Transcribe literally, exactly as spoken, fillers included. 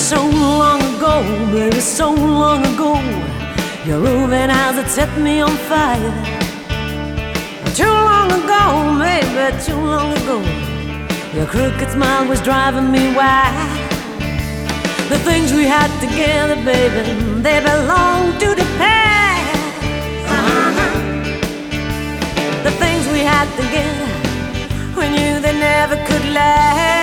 so long ago, baby, so long ago. Your roving eyes had set me on fire. Too long ago, maybe too long ago. Your crooked smile was driving me wild. The things we had together, baby, they belong to the past. Uh-huh. The things we had together, we knew they never could last.